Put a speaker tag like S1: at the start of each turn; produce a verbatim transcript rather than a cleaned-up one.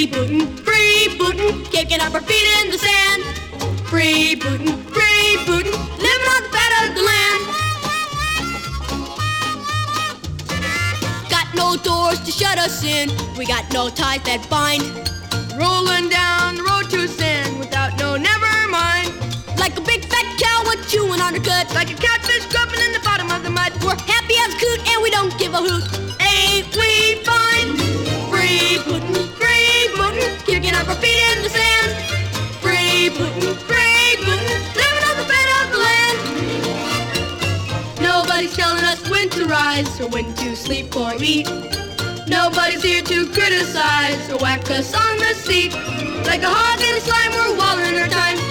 S1: bootin', free bootin', kicking up our feet in the sand. Free bootin', free bootin', living on the fat of the land. Got no doors to shut us in, we got no ties that bind. Rolling down the road to sin without no never mind. Like a big fat cow with chewing undercut, like a catfish grubbing in the bottom of the mud. We're happy as a coot and we don't give a hoot. Ain't we fine? Free bootin', free bootin', kicking up our feet in the sand. Free bootin', free bootin', living on the fat of the land. Nobody's telling us when to rise or when to sleep or eat. Nobody's here to criticize or whack us on the seat. Like a hog in a slime, we're wallowing our time.